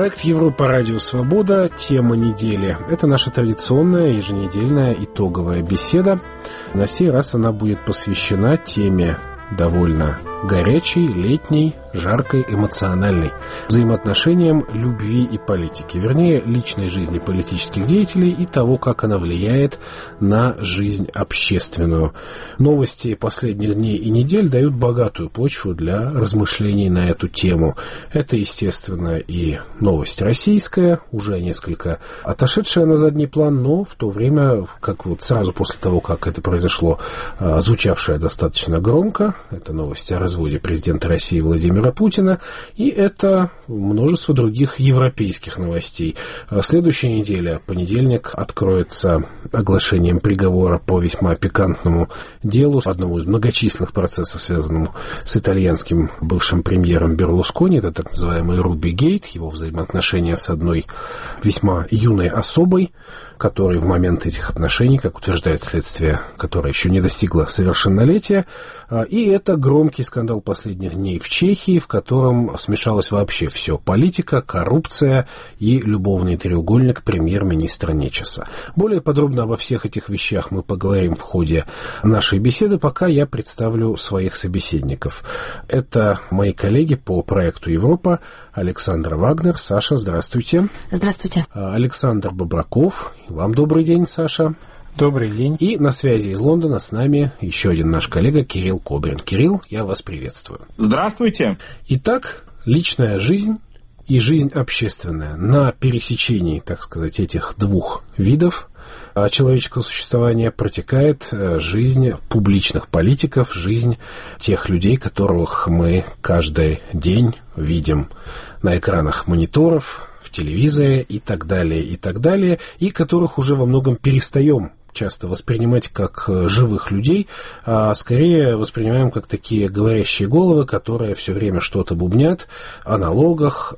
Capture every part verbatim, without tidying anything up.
Проект Европа Радио Свобода. Тема недели. Это наша традиционная еженедельная итоговая беседа. На сей раз она будет посвящена теме довольно горячей, летней, жаркой, эмоциональной, взаимоотношениям любви и политики, вернее, личной жизни политических деятелей и того, как она влияет на жизнь общественную. Новости последних дней и недель дают богатую почву для размышлений на эту тему. Это, естественно, и новость российская, уже несколько отошедшая на задний план, но в то время, как вот сразу после того, как это произошло, звучавшая достаточно громко, это новость о разводе президента России Владимира Путина, и это множество других европейских новостей. Следующая неделя, понедельник, откроется оглашением приговора по весьма пикантному делу, одному из многочисленных процессов, связанному с итальянским бывшим премьером Берлускони, это так называемый Руби Гейт, его взаимоотношения с одной весьма юной особой, которая в момент этих отношений, как утверждает следствие, которое еще не достигло совершеннолетия, и это громкий скандал последних дней в Чехии, в котором смешалось вообще все: политика, коррупция и любовный треугольник премьер-министра Нечеса. Более подробно обо всех этих вещах мы поговорим в ходе нашей беседы, пока я представлю своих собеседников. Это мои коллеги по проекту Европа: Александр Вагнер. Саша, здравствуйте. Здравствуйте. Александр Бобраков. Вам добрый день, Саша. Добрый день. И на связи из Лондона с нами еще один наш коллега Кирилл Кобрин. Кирилл, я вас приветствую. Здравствуйте. Итак, личная жизнь и жизнь общественная. На пересечении, так сказать, этих двух видов человеческого существования протекает жизнь публичных политиков, жизнь тех людей, которых мы каждый день видим на экранах мониторов, в телевизоре и так далее, и так далее, и которых уже во многом перестаем часто воспринимать как живых людей, а скорее воспринимаем как такие говорящие головы, которые все время что-то бубнят о налогах,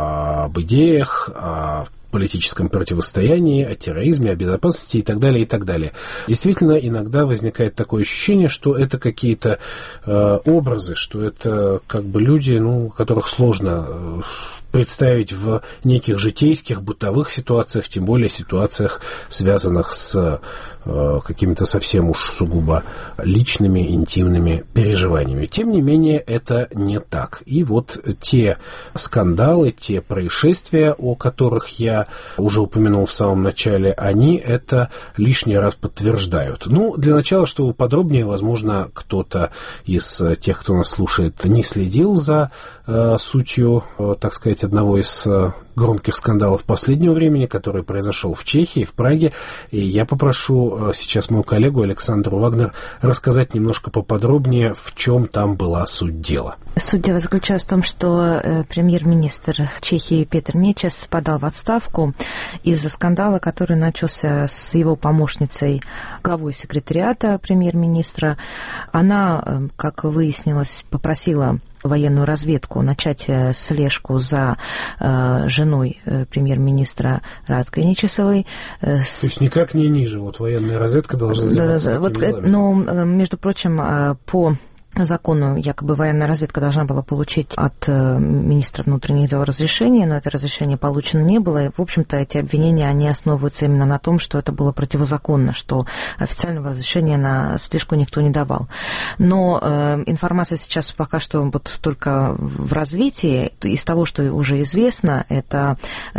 об идеях, о политическом противостоянии, о терроризме, о безопасности и так далее, и так далее. Действительно, иногда возникает такое ощущение, что это какие-то э, образы, что это как бы люди, ну, которых сложно э, представить в неких житейских, бытовых ситуациях, тем более ситуациях, связанных с э, какими-то совсем уж сугубо личными, интимными переживаниями. Тем не менее, это не так. И вот те скандалы, те происшествия, о которых я уже упомянул в самом начале, они это лишний раз подтверждают. Ну, для начала, чтобы подробнее, возможно, кто-то из тех, кто нас слушает, не следил за э, сутью, э, так сказать, одного из э, громких скандалов последнего времени, который произошел в Чехии, в Праге. И я попрошу э, сейчас мою коллегу Александру Вагнер рассказать немножко поподробнее, в чем там была суть дела. Суть дела заключалась в том, что э, премьер-министр Чехии Петр Нечес подал в отставку из-за скандала, который начался с его помощницей, главой секретариата премьер-министра. Она, э, как выяснилось, попросила военную разведку начать слежку за э, женой э, премьер-министра Радкой Нечесовой. Э, с... То есть никак не ниже. Вот военная разведка должна заниматься да, да, такими вот, но, между прочим, э, по закону якобы военная разведка должна была получить от министра внутренних дел разрешение, но это разрешение получено не было. И, в общем-то, эти обвинения, они основываются именно на том, что это было противозаконно, что официального разрешения на слежку никто не давал. Но э, информация сейчас пока что вот только в развитии. Из того, что уже известно, это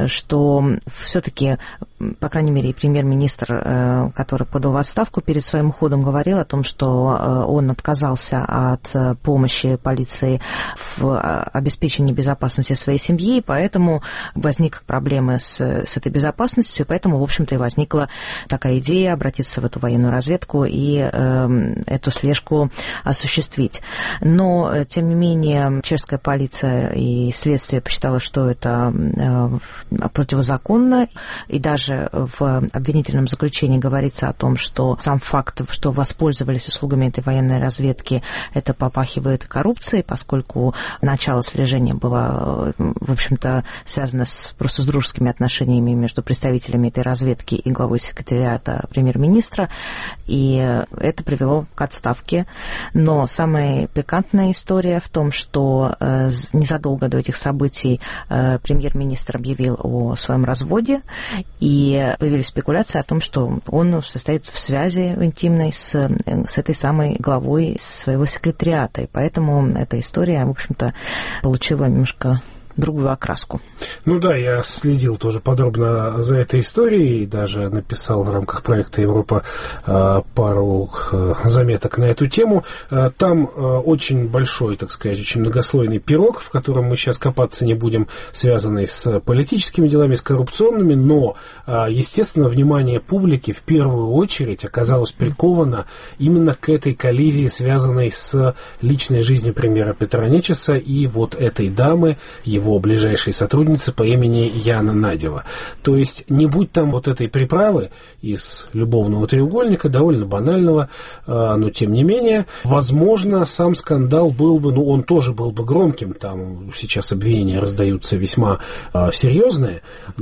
что все-таки, по крайней мере, и премьер-министр, э, который подал в отставку, перед своим уходом говорил о том, что э, он отказался от от помощи полиции в обеспечении безопасности своей семьи, поэтому возникли проблемы с, с этой безопасностью, и поэтому, в общем-то, и возникла такая идея обратиться в эту военную разведку и э, эту слежку осуществить. Но, тем не менее, чешская полиция и следствие посчитало, что это э, противозаконно, и даже в обвинительном заключении говорится о том, что сам факт, что воспользовались услугами этой военной разведки, это попахивает коррупцией, поскольку начало слежения было, в общем-то, связано с, просто с дружескими отношениями между представителями этой разведки и главой секретариата премьер-министра, и это привело к отставке. Но самая пикантная история в том, что незадолго до этих событий премьер-министр объявил о своем разводе, и появились спекуляции о том, что он состоит в связи интимной с, с этой самой главой своего секретариата, и поэтому эта история, в общем-то, получила немножко другую окраску. Ну да, я следил тоже подробно за этой историей и даже написал в рамках проекта «Европа» пару заметок на эту тему. Там очень большой, так сказать, очень многослойный пирог, в котором мы сейчас копаться не будем, связанный с политическими делами, с коррупционными, но, естественно, внимание публики в первую очередь оказалось приковано именно к этой коллизии, связанной с личной жизнью премьера Петра Нечеса и вот этой дамы, его его ближайшей сотрудницы по имени Яна Надева. То есть, не будь там вот этой приправы из любовного треугольника, довольно банального, но тем не менее, возможно, сам скандал был бы, ну, он тоже был бы громким, там сейчас обвинения раздаются весьма серьезные,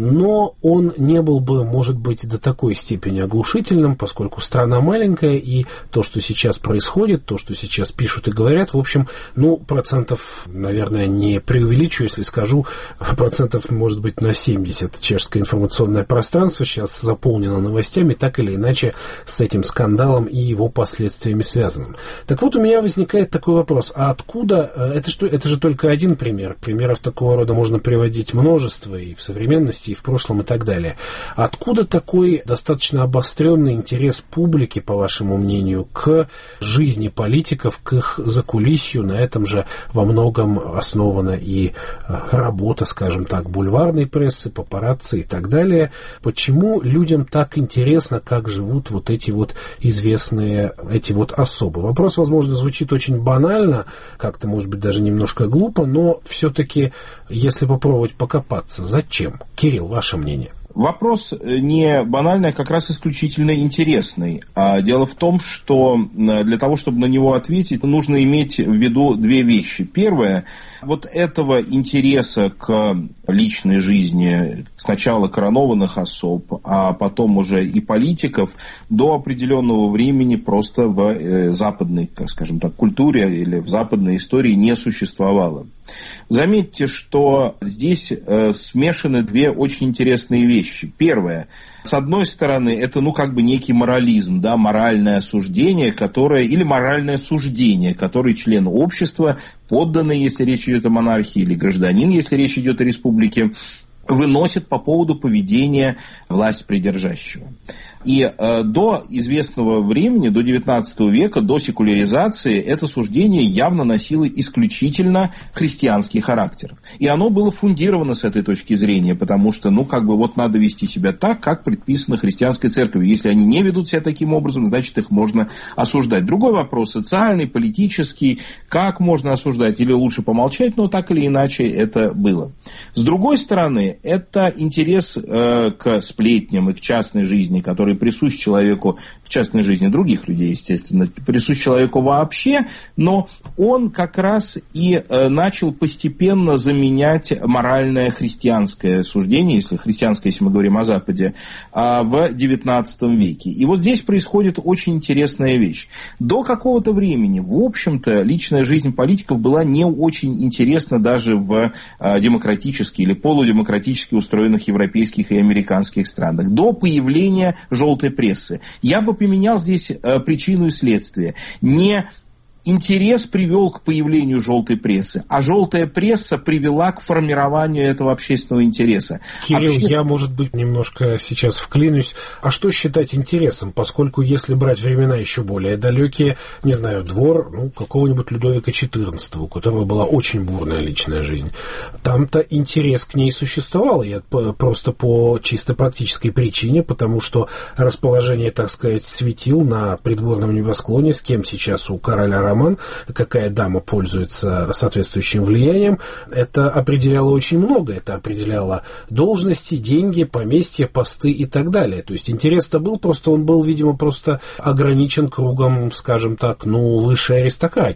но он не был бы, может быть, до такой степени оглушительным, поскольку страна маленькая, и то, что сейчас происходит, то, что сейчас пишут и говорят, в общем, ну, процентов, наверное, не преувеличу, если скажу, процентов, может быть, на семьдесят чешское информационное пространство сейчас заполнено новостями, так или иначе, с этим скандалом и его последствиями связанным. Так вот, у меня возникает такой вопрос, а откуда, это, что, это же только один пример, примеров такого рода можно приводить множество и в современности, и в прошлом, и так далее. Откуда такой достаточно обостренный интерес публики, по вашему мнению, к жизни политиков, к их закулисью? На этом же во многом основана и работа, скажем так, бульварной прессы, папарацци и так далее. Почему людям так интересно, как живут вот эти вот известные, эти вот особы? Вопрос, возможно, звучит очень банально, как-то, может быть, даже немножко глупо, но все-таки, если попробовать покопаться, зачем? Кирилл, ваше мнение? Вопрос не банальный, а как раз исключительно интересный. А дело в том, что для того, чтобы на него ответить, нужно иметь в виду две вещи. Первое, вот этого интереса к личной жизни сначала коронованных особ, а потом уже и политиков до определенного времени просто в западной, как скажем так, культуре или в западной истории не существовало. Заметьте, что здесь смешаны две очень интересные вещи. Первое. С одной стороны, это, ну, как бы некий морализм, да, моральное осуждение, которое, или моральное суждение, которое член общества, подданный, если речь идет о монархии, или гражданин, если речь идет о республике, выносит по поводу поведения власть придержащего. И э, до известного времени, до девятнадцатого века, до секуляризации, это суждение явно носило исключительно христианский характер. И оно было фундировано с этой точки зрения, потому что, ну, как бы вот надо вести себя так, как предписано христианской церковью. Если они не ведут себя таким образом, значит, их можно осуждать. Другой вопрос, социальный, политический, как можно осуждать, или лучше помолчать, но так или иначе это было. С другой стороны, это интерес э, к сплетням и к частной жизни, который присущ человеку в частной жизни других людей, естественно, присущ человеку вообще, но он как раз и э, начал постепенно заменять моральное христианское суждение, если христианское, если мы говорим о Западе, э, в девятнадцатом веке. И вот здесь происходит очень интересная вещь. До какого-то времени, в общем-то, личная жизнь политиков была не очень интересна даже в э, демократически или полудемократически устроенных европейских и американских странах. До появления желтой прессы. Я бы поменял здесь э, причину и следствие. Не интерес привел к появлению желтой прессы, а желтая пресса привела к формированию этого общественного интереса. Кирилл, Обществен... я, может быть, немножко сейчас вклинюсь. А что считать интересом? Поскольку, если брать времена еще более далекие, не знаю, двор, ну, какого-нибудь Людовика четырнадцатого, у которого была очень бурная личная жизнь, там-то интерес к ней существовал. Я просто по чисто практической причине, потому что расположение, так сказать, светил на придворном небосклоне, с кем сейчас у короля роман, какая дама пользуется соответствующим влиянием, это определяло очень много. Это определяло должности, деньги, поместья, посты и так далее. То есть интерес-то был, просто он был, видимо, просто ограничен кругом, скажем так, ну, высшей аристократии.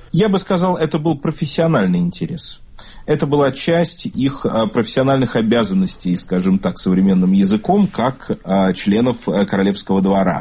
Я бы сказал, это был профессиональный интерес. Это была часть их профессиональных обязанностей, скажем так, современным языком, как членов королевского двора.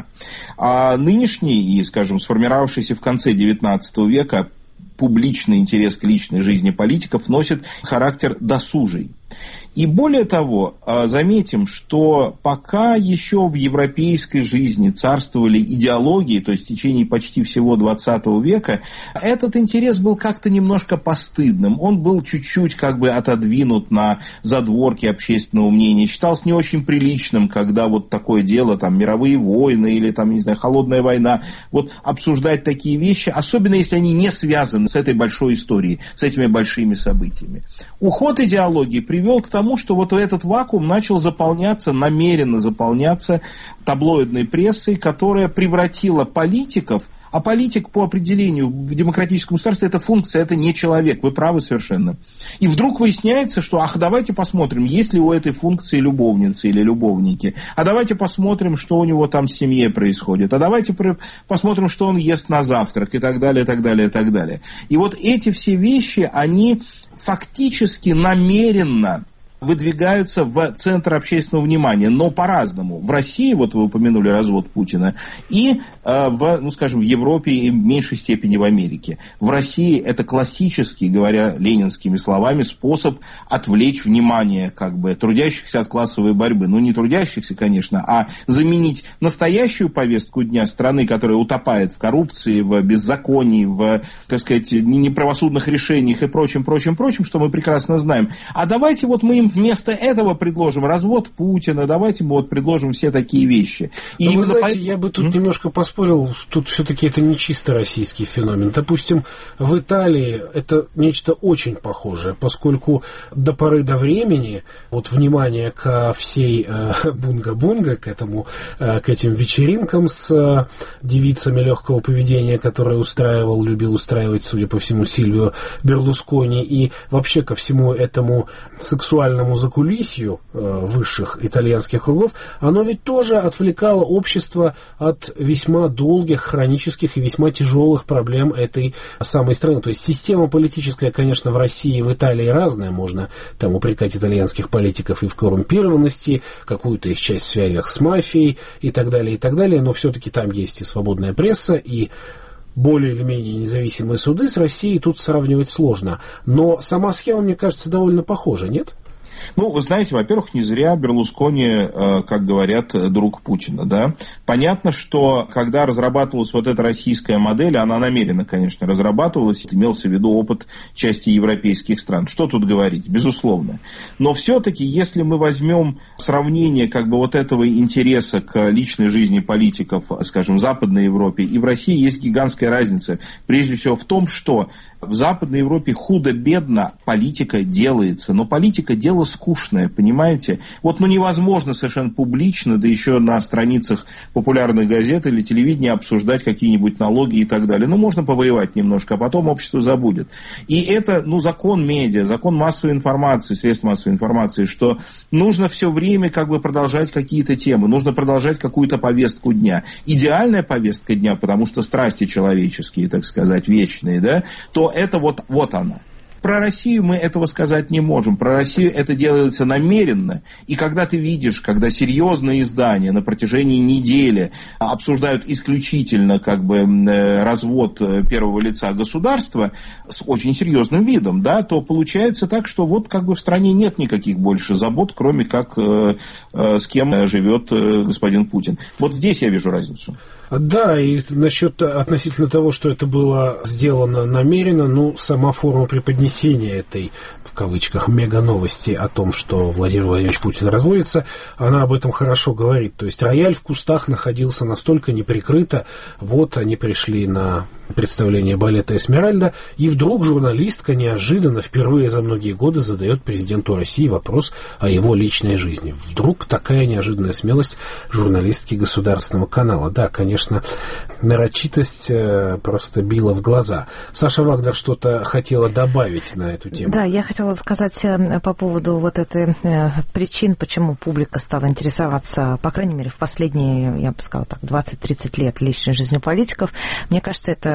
А нынешний и, скажем, сформировавшийся в конце девятнадцатого века публичный интерес к личной жизни политиков носит характер досужий. И более того, заметим, что пока еще в европейской жизни царствовали идеологии, то есть в течение почти всего двадцатого века, этот интерес был как-то немножко постыдным. Он был чуть-чуть как бы отодвинут на задворки общественного мнения. Считался не очень приличным, когда вот такое дело, там, мировые войны или, там, не знаю, холодная война, вот обсуждать такие вещи, особенно если они не связаны с этой большой историей, с этими большими событиями. Уход идеологии привел к тому, что вот этот вакуум начал заполняться, намеренно заполняться таблоидной прессой, которая превратила политиков, а политик по определению в демократическом государстве это функция, это не человек, вы правы совершенно. И вдруг выясняется, что, ах, давайте посмотрим, есть ли у этой функции любовницы или любовники, а давайте посмотрим, что у него там в семье происходит, а давайте посмотрим, что он ест на завтрак и так далее, и так далее, и так далее. И вот эти все вещи, они фактически намеренно выдвигаются в центр общественного внимания, но по-разному. В России, вот вы упомянули развод Путина, и э, в, ну, скажем, в Европе и в меньшей степени в Америке. В России это классический, говоря ленинскими словами, способ отвлечь внимание как бы трудящихся от классовой борьбы. Ну, не трудящихся, конечно, а заменить настоящую повестку дня страны, которая утопает в коррупции, в беззаконии, в, так сказать, неправосудных решениях и прочем, прочем, прочем, что мы прекрасно знаем. А давайте вот мы им вместо этого предложим развод Путина, давайте мы вот предложим все такие вещи. И вы знаете, по... я бы тут mm-hmm. немножко поспорил, тут все-таки это не чисто российский феномен. Допустим, в Италии это нечто очень похожее, поскольку до поры до времени вот внимание ко всей э, бунга-бунга, к этому, э, к этим вечеринкам с э, девицами легкого поведения, которые устраивал, любил устраивать, судя по всему, Сильвио Берлускони, и вообще ко всему этому сексуальному закулисью э, высших итальянских кругов, оно ведь тоже отвлекало общество от весьма долгих, хронических и весьма тяжелых проблем этой самой страны. То есть система политическая, конечно, в России и в Италии разная. Можно там упрекать итальянских политиков и в коррумпированности, какую-то их часть в связях с мафией и так далее, и так далее. Но все-таки там есть и свободная пресса, и более или менее независимые суды. С Россией тут сравнивать сложно. Но сама схема, мне кажется, довольно похожа, нет? Ну, вы знаете, во-первых, не зря Берлускони, как говорят, друг Путина, да. Понятно, что когда разрабатывалась вот эта российская модель, она намеренно, конечно, разрабатывалась, имелся в виду опыт части европейских стран. Что тут говорить? Безусловно. Но все-таки, если мы возьмем сравнение как бы вот этого интереса к личной жизни политиков, скажем, в Западной Европе и в России, есть гигантская разница. Прежде всего в том, что в Западной Европе худо-бедно политика делается, но политика дело скучное, понимаете? Вот ну невозможно совершенно публично, да еще на страницах популярных газет или телевидения обсуждать какие-нибудь налоги и так далее. Ну, можно повоевать немножко, а потом общество забудет. И это, ну, закон медиа, закон массовой информации, средств массовой информации, что нужно все время как бы продолжать какие-то темы, нужно продолжать какую-то повестку дня. Идеальная повестка дня, потому что страсти человеческие, так сказать, вечные, да, то это вот, вот она. Про Россию мы этого сказать не можем. Про Россию это делается намеренно. И когда ты видишь, когда серьезные издания на протяжении недели обсуждают исключительно как бы развод первого лица государства с очень серьезным видом, да, то получается так, что вот как бы в стране нет никаких больше забот, кроме как э, э, с кем живет э, господин Путин. Вот здесь я вижу разницу. Да, и насчет относительно того, что это было сделано намеренно, ну, сама форма преподнесения этой, в кавычках, мега-новости о том, что Владимир Владимирович Путин разводится, она об этом хорошо говорит. То есть рояль в кустах находился настолько неприкрыто, вот они пришли на представление балета «Эсмеральда», и вдруг журналистка неожиданно, впервые за многие годы, задает президенту России вопрос о его личной жизни. Вдруг такая неожиданная смелость журналистки государственного канала. Да, конечно, нарочитость просто била в глаза. Саша Вагнер что-то хотела добавить на эту тему. Да, я хотела сказать по поводу вот этой причин, почему публика стала интересоваться, по крайней мере, в последние, я бы сказала так, двадцать-тридцать лет личной жизнью политиков. Мне кажется, это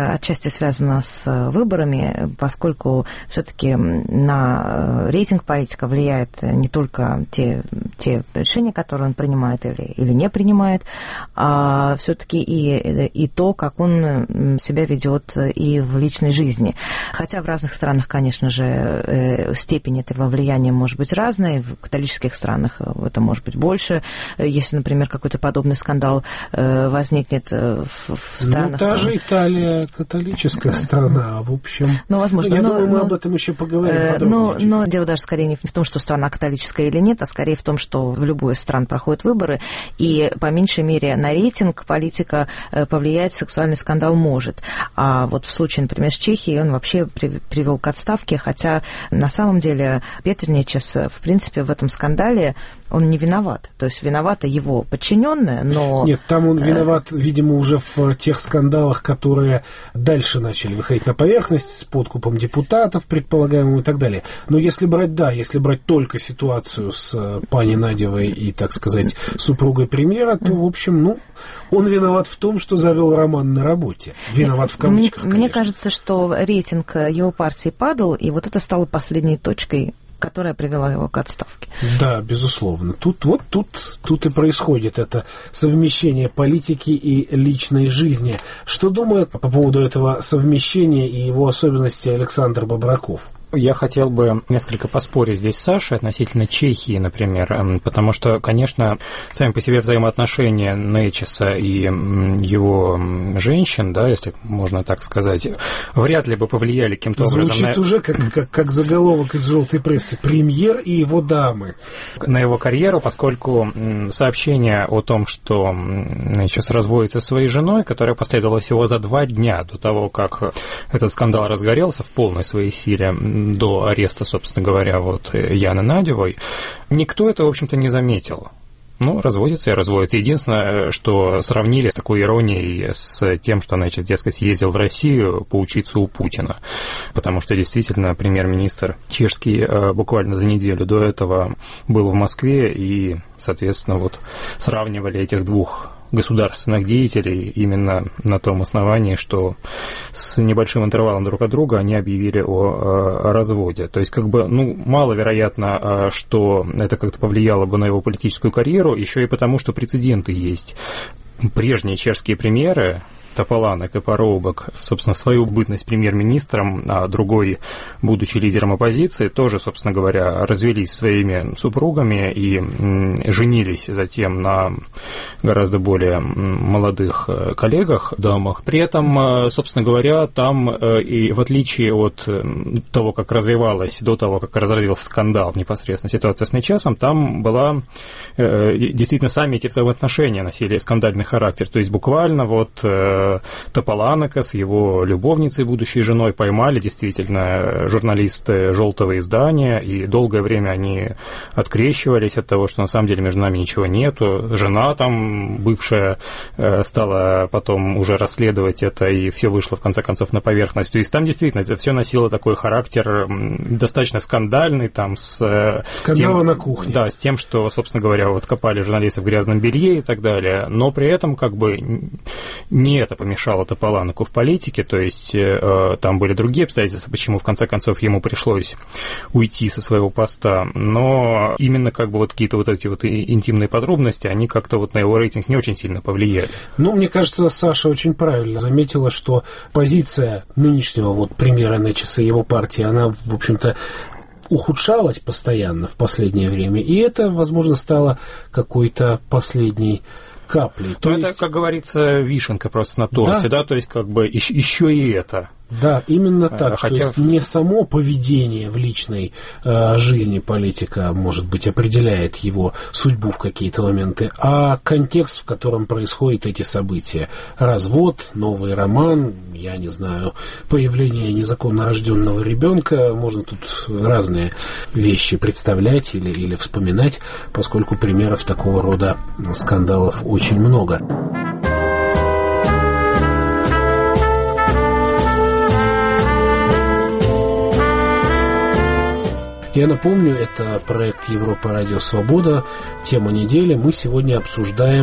это отчасти связано с выборами, поскольку все-таки на рейтинг политика влияет не только те, те решения, которые он принимает или, или не принимает, а все-таки и, и то, как он себя ведет и в личной жизни. Хотя в разных странах, конечно же, степень этого влияния может быть разной. В католических странах это может быть больше. Если, например, какой-то подобный скандал возникнет в, в странах... Ну, та же Италия католическая страна, в общем. Ну, возможно. Я но, думаю, мы но, об этом еще поговорим э, подробнее. Но, но дело даже скорее не в том, что страна католическая или нет, а скорее в том, что в любой из стран проходят выборы, и по меньшей мере на рейтинг политика повлиять сексуальный скандал может. А вот в случае, например, с Чехией он вообще привел к отставке, хотя на самом деле Петрничес, в принципе, в этом скандале он не виноват. То есть виновата его подчиненная, но... Нет, там он виноват, видимо, уже в тех скандалах, которые дальше начали выходить на поверхность с подкупом депутатов, предполагаемым, и так далее. Но если брать, да, если брать только ситуацию с пани Надевой и, так сказать, супругой премьера, то, в общем, ну, он виноват в том, что завел роман на работе. Виноват в кавычках, конечно. Мне кажется, что рейтинг его партии падал, и вот это стало последней точкой, которая привела его к отставке. Да, безусловно. Тут вот тут, тут и происходит это совмещение политики и личной жизни. Что думает по поводу этого совмещения и его особенностей Александр Бобраков? Я хотел бы несколько поспорить здесь с Сашей относительно Чехии, например, потому что, конечно, сами по себе взаимоотношения Нечеса и его женщин, да, если можно так сказать, вряд ли бы повлияли каким-то образом... Звучит на... уже как, как, как заголовок из «Желтой прессы». Премьер и его дамы. На его карьеру, поскольку сообщение о том, что Нечес разводится со своей женой, которое последовало всего за два дня до того, как этот скандал разгорелся в полной своей силе, до ареста, собственно говоря, вот Яны Надевой, никто это, в общем-то, не заметил. Ну, разводится и разводится. Единственное, что сравнили с такой иронией с тем, что, значит, дескать, ездил в Россию поучиться у Путина. Потому что, действительно, премьер-министр чешский буквально за неделю до этого был в Москве, и, соответственно, вот сравнивали этих двух государственных деятелей именно на том основании, что с небольшим интервалом друг от друга они объявили о, о разводе. То есть, как бы, ну, маловероятно, что это как-то повлияло бы на его политическую карьеру, еще и потому, что прецеденты есть. Прежние чешские премьеры, Топаланек и Парубок, собственно, свою бытность премьер-министром, а другой, будучи лидером оппозиции, тоже, собственно говоря, развелись своими супругами и женились затем на гораздо более молодых коллегах, дамах. При этом, собственно говоря, там, и в отличие от того, как развивалась, до того, как разразился скандал, непосредственно ситуация с Нечесом, там была, действительно, сами эти взаимоотношения носили скандальный характер. То есть буквально вот Топаланека с его любовницей, будущей женой, поймали действительно журналисты «Желтого издания», и долгое время они открещивались от того, что на самом деле между нами ничего нету. Жена там, бывшая, стала потом уже расследовать это, и все вышло в конце концов на поверхность. То есть там действительно это все носило такой характер достаточно скандальный, там с... Скандалы тем, на кухне. Да, с тем, что, собственно говоря, вот копали журналисты в грязном белье и так далее, но при этом как бы не это помешало Топаланеку в политике, то есть э, там были другие обстоятельства, почему в конце концов ему пришлось уйти со своего поста, но именно как бы вот какие-то вот эти вот интимные подробности, они как-то вот на его рейтинг не очень сильно повлияли. Ну, мне кажется, Саша очень правильно заметила, что позиция нынешнего вот премьера Нечеса и его партии, она, в общем-то, ухудшалась постоянно в последнее время, и это, возможно, стало какой-то последней каплей. То есть... Это, как говорится, вишенка просто на торте, да, да? То есть как бы еще, еще и это. Да, именно так. Хотя... То есть не само поведение в личной э, жизни политика, может быть, определяет его судьбу в какие-то моменты, а контекст, в котором происходят эти события. Развод, новый роман, я не знаю, появление незаконно рожденного ребенка. Можно тут разные вещи представлять или, или вспоминать, поскольку примеров такого рода скандалов очень много. Я напомню, это проект Европа Радио Свобода, тема недели. Мы сегодня обсуждаем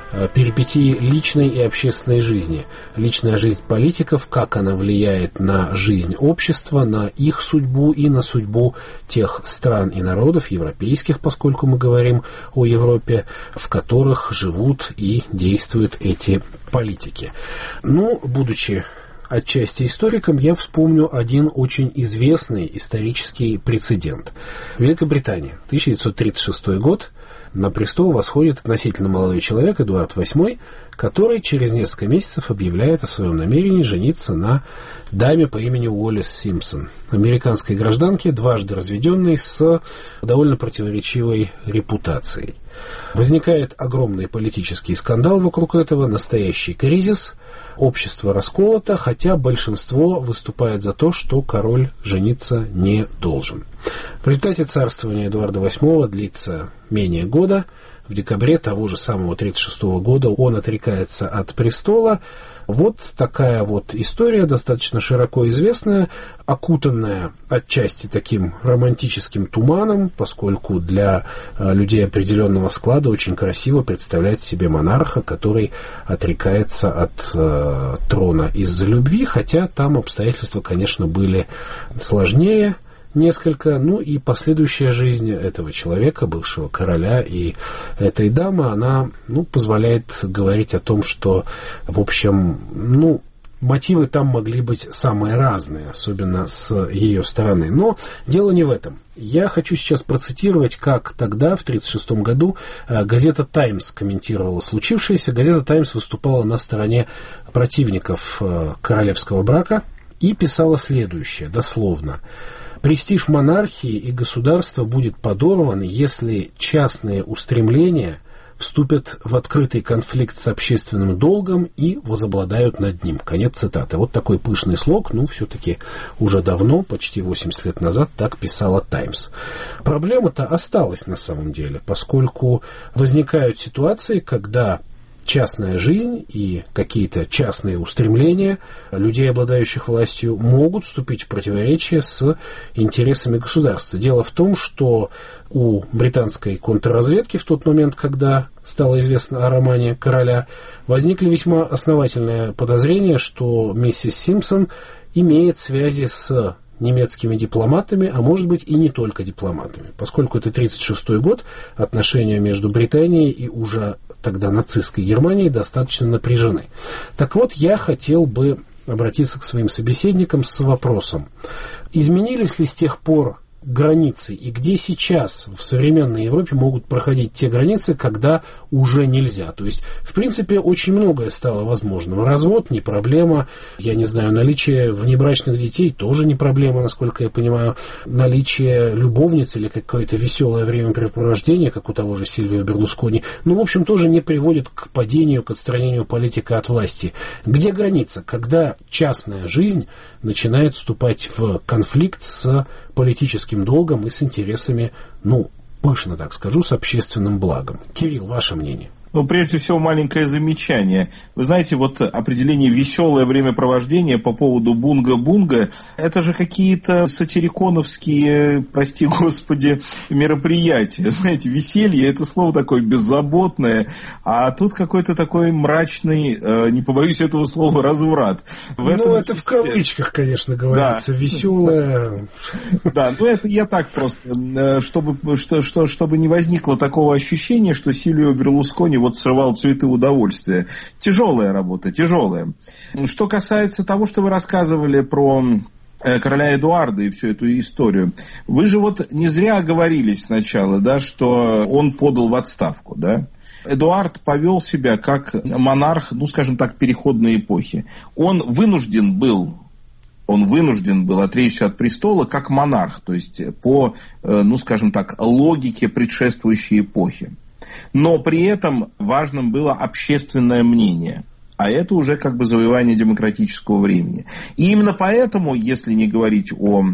перипетии личной и общественной жизни. Личная жизнь политиков, как она влияет на жизнь общества, на их судьбу и на судьбу тех стран и народов, европейских, поскольку мы говорим о Европе, в которых живут и действуют эти политики. Ну, будучи отчасти историком, я вспомню один очень известный исторический прецедент. Великобритания, тысяча девятьсот тридцать шестой год, на престол восходит относительно молодой человек, Эдуард восьмой, который через несколько месяцев объявляет о своем намерении жениться на даме по имени Уоллес Симпсон, американской гражданке, дважды разведенной с довольно противоречивой репутацией. Возникает огромный политический скандал вокруг этого, настоящий кризис, общество расколото, хотя большинство выступает за то, что король жениться не должен. В результате царствования Эдуарда восьмого длится менее года. В декабре того же самого тридцать шестого года он отрекается от престола. Вот такая вот история, достаточно широко известная, окутанная отчасти таким романтическим туманом, поскольку для людей определенного склада очень красиво представлять себе монарха, который отрекается от э, трона из-за любви, хотя там обстоятельства, конечно, были сложнее несколько, ну и последующая жизнь этого человека, бывшего короля, и этой дамы, она, ну, позволяет говорить о том, что, в общем, ну, мотивы там могли быть самые разные, особенно с ее стороны. Но дело не в этом. Я хочу сейчас процитировать, как тогда, в тридцать шестом году, газета «Таймс» комментировала случившееся. Газета «Таймс» выступала на стороне противников королевского брака и писала следующее, дословно: «Престиж монархии и государства будет подорван, если частные устремления вступят в открытый конфликт с общественным долгом и возобладают над ним». Конец цитаты. Вот такой пышный слог, ну, все-таки уже давно, почти восемьдесят лет назад, так писала «Таймс». Проблема-то осталась на самом деле, поскольку возникают ситуации, когда частная жизнь и какие-то частные устремления людей, обладающих властью, могут вступить в противоречие с интересами государства. Дело в том, что у британской контрразведки в тот момент, когда стало известно о романе короля, возникли весьма основательные подозрения, что миссис Симпсон имеет связи с немецкими дипломатами, а может быть и не только дипломатами. Поскольку это тридцать шестой год, отношения между Британией и уже тогда нацистской Германией достаточно напряжены. Так вот, я хотел бы обратиться к своим собеседникам с вопросом: изменились ли с тех пор границы, и где сейчас в современной Европе могут проходить те границы, когда уже нельзя? То есть, в принципе, очень многое стало возможным. Развод не проблема, я не знаю, наличие внебрачных детей тоже не проблема, насколько я понимаю, наличие любовниц или какое-то веселое времяпрепровождение, как у того же Сильвио Берлускони, ну, в общем, тоже не приводит к падению, к отстранению политика от власти. Где граница, когда частная жизнь начинает вступать в конфликт с политическим долгом и с интересами, ну, пышно так скажу, с общественным благом? Кирилл, ваше мнение? Ну, прежде всего, маленькое замечание. Вы знаете, вот определение «веселое времяпровождение» по поводу бунга-бунга, это же какие-то сатириконовские, прости господи, мероприятия. Знаете, веселье – это слово такое беззаботное, а тут какой-то такой мрачный, не побоюсь этого слова, разврат. В ну, это в кавычках, конечно, говорится, да. Веселое. Да, ну это я так просто, чтобы, что, что, чтобы не возникло такого ощущения, что Сильвио Берлускони вот срывал цветы удовольствия. Тяжелая работа, тяжелая. Что касается того, что вы рассказывали про короля Эдуарда и всю эту историю, вы же вот не зря оговорились сначала, да, что он подал в отставку, да? Эдуард повел себя как монарх, ну, скажем так, переходной эпохи. Он вынужден был Он вынужден был отречься от престола как монарх, то есть по, ну, скажем так, логике предшествующей эпохи. Но при этом важным было общественное мнение. А это уже как бы завоевание демократического времени. И именно поэтому, если не говорить о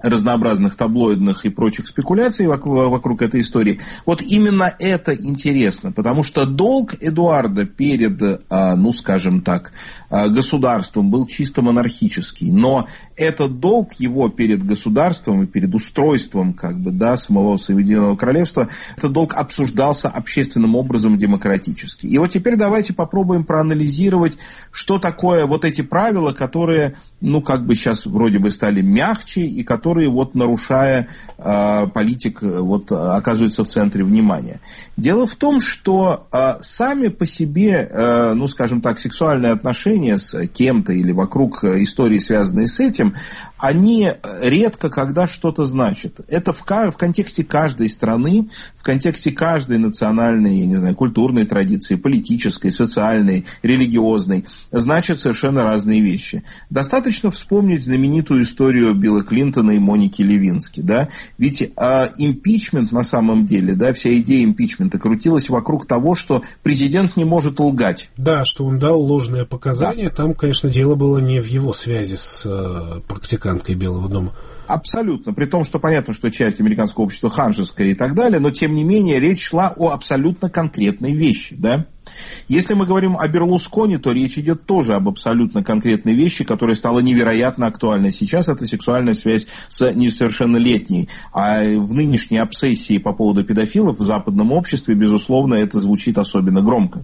разнообразных таблоидных и прочих спекуляций вокруг, вокруг этой истории. Вот именно это интересно, потому что долг Эдуарда перед, ну, скажем так, государством был чисто монархический, но этот долг его перед государством и перед устройством, как бы, да, самого Соединенного Королевства, этот долг обсуждался общественным образом демократически. И вот теперь давайте попробуем проанализировать, что такое вот эти правила, которые, ну, как бы сейчас вроде бы стали мягче, и которые, вот, нарушая э, политик, вот, оказываются в центре внимания. Дело в том, что э, сами по себе, э, ну, скажем так, сексуальные отношения с кем-то или вокруг истории, связанные с этим, они редко когда что-то значат. Это в, в контексте каждой страны, в контексте каждой национальной, я не знаю, культурной традиции, политической, социальной, религиозной, значат совершенно разные вещи. Достаточно вспомнить знаменитую историю Билла Клинтона и Моники Левински, да? Ведь э, импичмент на самом деле, да, вся идея импичмента крутилась вокруг того, что президент не может лгать. Да, что он дал ложные показания. Да. Там, конечно, дело было не в его связи с э, практиканткой Белого дома. Абсолютно. При том, что понятно, что часть американского общества ханжеская и так далее, но тем не менее речь шла о абсолютно конкретной вещи, да? Если мы говорим о Берлускони, то речь идет тоже об абсолютно конкретной вещи, которая стала невероятно актуальной сейчас. Это сексуальная связь с несовершеннолетней. А в нынешней обсессии по поводу педофилов в западном обществе, безусловно, это звучит особенно громко.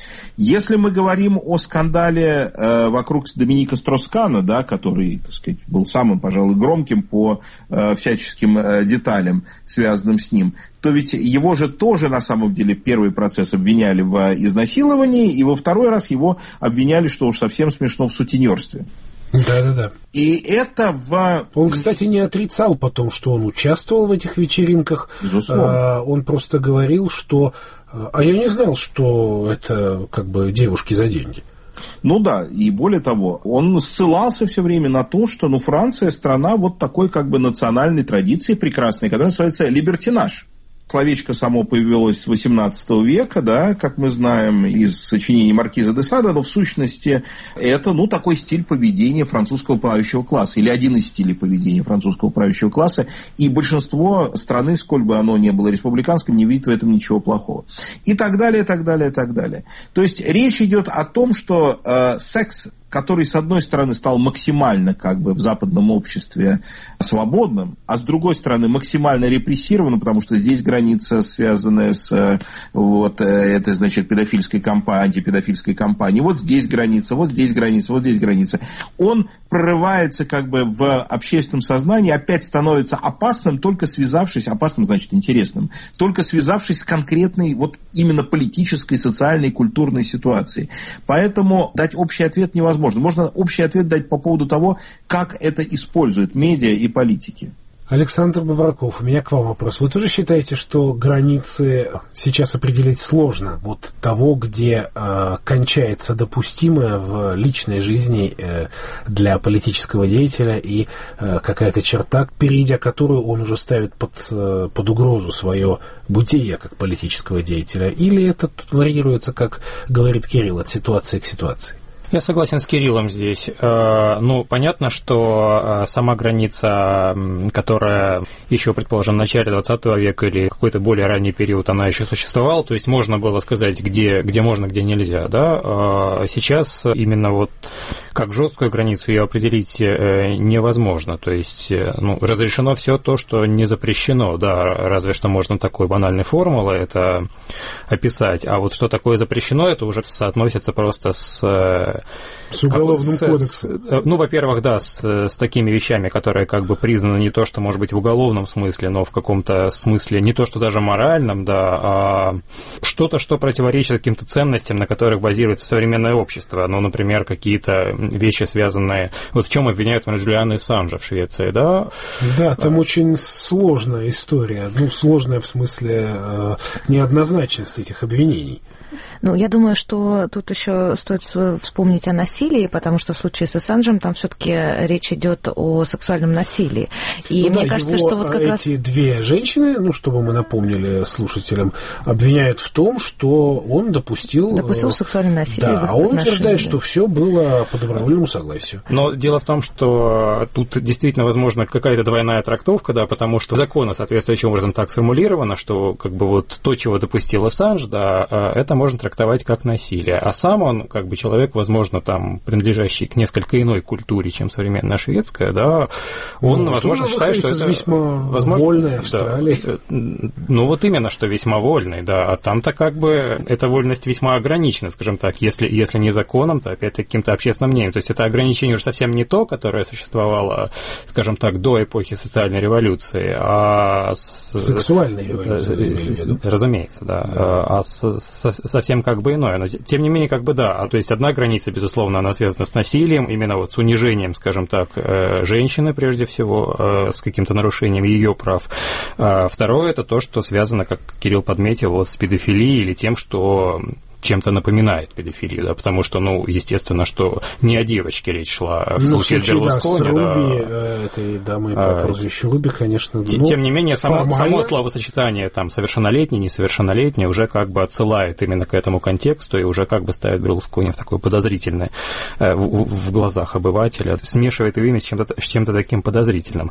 Если мы говорим о скандале э, вокруг Доминика Строскана, да, который, так сказать, был самым, пожалуй, громким по э, всяческим э, деталям, связанным с ним, то ведь его же тоже, на самом деле, первый процесс обвиняли в изнасиловании, и во второй раз его обвиняли, что уж совсем смешно, в сутенерстве. Да-да-да. И это в... Он, кстати, не отрицал потом, что он участвовал в этих вечеринках. Безусловно. А, он просто говорил, что... А я не знал, что это как бы девушки за деньги. Ну да, и более того, он ссылался все время на то, что, ну, Франция страна вот такой как бы национальной традиции прекрасной, которая называется либертинаж. Словечко само появилось с восемнадцатого века, да, как мы знаем, из сочинений Маркиза де Сада, но в сущности это, ну, такой стиль поведения французского правящего класса, или один из стилей поведения французского правящего класса, и большинство страны, сколь бы оно ни было республиканским, не видит в этом ничего плохого. И так далее, и так далее, и так далее. То есть речь идет о том, что э, секс, который, с одной стороны, стал максимально как бы в западном обществе свободным, а с другой стороны максимально репрессированным, потому что здесь граница, связанная с вот этой, значит, педофильской кампанией, антипедофильской кампанией, вот здесь граница, вот здесь граница, вот здесь граница. Он прорывается как бы в общественном сознании, опять становится опасным, только связавшись, опасным значит интересным, только связавшись с конкретной вот именно политической, социальной, культурной ситуацией. Поэтому дать общий ответ невозможно. Можно общий ответ дать по поводу того, как это используют медиа и политики. Александр Бавраков, у меня к вам вопрос. Вы тоже считаете, что границы сейчас определить сложно? Вот того, где э, кончается допустимое в личной жизни э, для политического деятеля и э, какая-то черта, перейдя которую он уже ставит под, э, под угрозу свое бытие как политического деятеля? Или это варьируется, как говорит Кирилл, от ситуации к ситуации? Я согласен с Кириллом здесь. Ну, понятно, что сама граница, которая еще, предположим, в начале двадцатого века или какой-то более ранний период, она еще существовала, то есть можно было сказать, где, где можно, где нельзя, да. Сейчас именно вот как жесткую границу ее определить невозможно, то есть, ну, разрешено все то, что не запрещено, да, разве что можно такой банальной формулой это описать, а вот что такое запрещено, это уже соотносится просто с... С уголовным как, кодексом. С, ну, во-первых, да, с, с такими вещами, которые как бы признаны не то, что, может быть, в уголовном смысле, но в каком-то смысле, не то, что даже моральном, да, а что-то, что противоречит каким-то ценностям, на которых базируется современное общество. Ну, например, какие-то вещи, связанные... Вот в чем обвиняют Джулиана Ассанжа в Швеции, да? Да, там а... очень сложная история. Ну, сложная в смысле э, неоднозначности этих обвинений. Ну, я думаю, что тут еще стоит вспомнить о насилии, потому что в случае с Ассанжем там все-таки речь идет о сексуальном насилии. И ну, мне да, кажется, его, что вот как эти раз... Эти две женщины, ну, чтобы мы напомнили слушателям, обвиняют в том, что он допустил... Допустил сексуальное насилие. Да, а он утверждает, что все было по добровольному согласию. Но дело в том, что тут действительно возможно какая-то двойная трактовка, да, потому что законы соответствующим образом так сформулировано, что как бы вот то, чего допустил Ассанж, да, это можно трактовать как насилие. А сам он, как бы человек, возможно, там, принадлежащий к несколько иной культуре, чем современная шведская, да, он, ну, возможно, считает, что это... весьма возможно, вольной Австралии. Да, ну, вот именно, что весьма вольной, да, а там-то как бы эта вольность весьма ограничена, скажем так, если, если не законом, то опять-таки каким-то общественным мнением. То есть это ограничение уже совсем не то, которое существовало, скажем так, до эпохи социальной революции, а... С... Сексуальной революции. Разумеется, да, да. А с, с, совсем как бы иное. Но тем не менее, как бы да, а, то есть одна граница, безусловно, она связана с насилием, именно вот с унижением, скажем так, женщины, прежде всего, с каким-то нарушением ее прав. А второе, это то, что связано, как Кирилл подметил, вот с педофилией или тем, что чем-то напоминает педофилию, да, потому что, ну, естественно, что не о девочке речь шла в ну, случае с Берлускони. Да, с Руби, да, этой дамой по прозвищу Руби, конечно. Тем, ну, тем не менее, само, само словосочетание там совершеннолетний, несовершеннолетний уже как бы отсылает именно к этому контексту и уже как бы ставит Берлускони в такое подозрительное в, в, в глазах обывателя, смешивает его имя с чем-то, с чем-то таким подозрительным.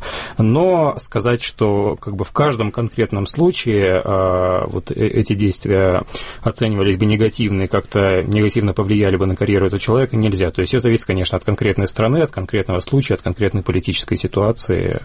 Но сказать, что как бы в каждом конкретном случае а, вот эти действия оценивались бы негативно, как-то негативно повлияли бы на карьеру этого человека, нельзя. То есть все зависит, конечно, от конкретной страны, от конкретного случая, от конкретной политической ситуации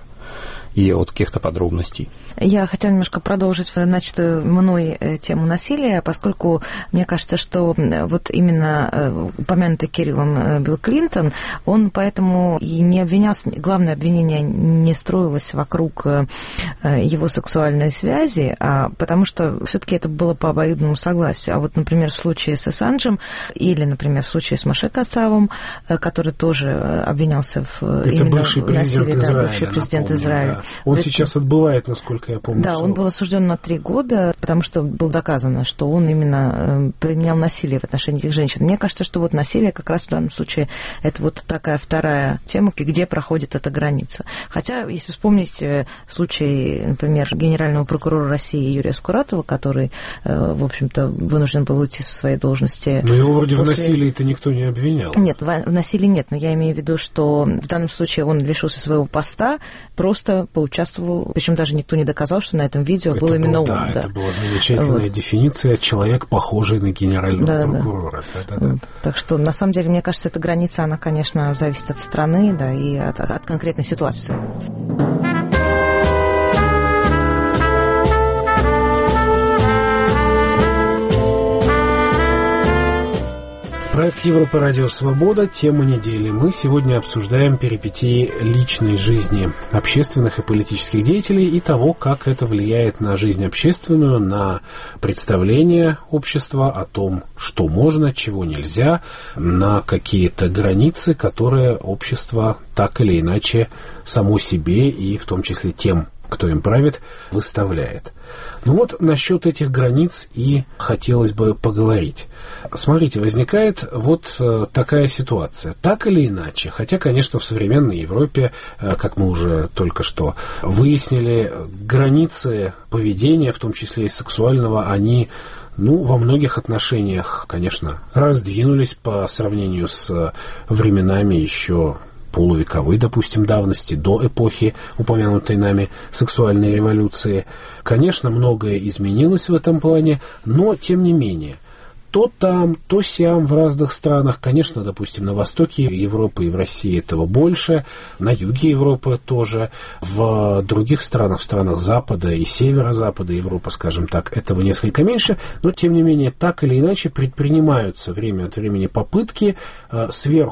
и от каких-то подробностей. Я хотела немножко продолжить начатую мной тему насилия, поскольку мне кажется, что вот именно упомянутый Кириллом Билл Клинтон, он поэтому и не обвинялся, главное обвинение не строилось вокруг его сексуальной связи, а потому что все-таки это было по обоюдному согласию. А вот, например, в случае с Ассанжем или, например, в случае с Моше Кацавом, который тоже обвинялся в это именно бывший президент насилии, Израиля, да, бывший президент напомню, Израиля. Да. Он это... сейчас отбывает, насколько я помню. Да, срок. Он был осужден на три года, потому что было доказано, что он именно применял насилие в отношении этих женщин. Мне кажется, что вот насилие как раз в данном случае это вот такая вторая тема, где проходит эта граница. Хотя, если вспомнить случай, например, генерального прокурора России Юрия Скуратова, который, в общем-то, вынужден был уйти со своей должности. Но его вроде после... в насилии-то никто не обвинял. Нет, в насилии нет, но я имею в виду, что в данном случае он лишился своего поста, просто поучаствовал, причем даже никто не доказал, что на этом видео это был именно был, он. Да, да, это была замечательная вот. дефиниция «человек, похожий на генерального да, прокурора». Да. Да, да, да. Вот. Так что, на самом деле, мне кажется, эта граница, она, конечно, зависит от страны, да, и от, от, от конкретной ситуации. Проект Европа Радио Свобода. Тема недели. Мы сегодня обсуждаем перипетии личной жизни общественных и политических деятелей и того, как это влияет на жизнь общественную, на представление общества о том, что можно, чего нельзя, на какие-то границы, которые общество так или иначе само себе и в том числе тем, кто им правит, выставляет. Ну вот насчет этих границ и хотелось бы поговорить. Смотрите, возникает вот такая ситуация. Так или иначе, хотя, конечно, в современной Европе, как мы уже только что выяснили, границы поведения, в том числе и сексуального, они, ну, во многих отношениях, конечно, раздвинулись по сравнению с временами еще полувековой, допустим, давности, до эпохи, упомянутой нами, сексуальной революции. Конечно, многое изменилось в этом плане, но, тем не менее, то там, то сям в разных странах, конечно, допустим, на востоке Европы и в России этого больше, на юге Европы тоже, в других странах, в странах Запада и Северо-Запада Европы, скажем так, этого несколько меньше, но, тем не менее, так или иначе предпринимаются время от времени попытки э, сверху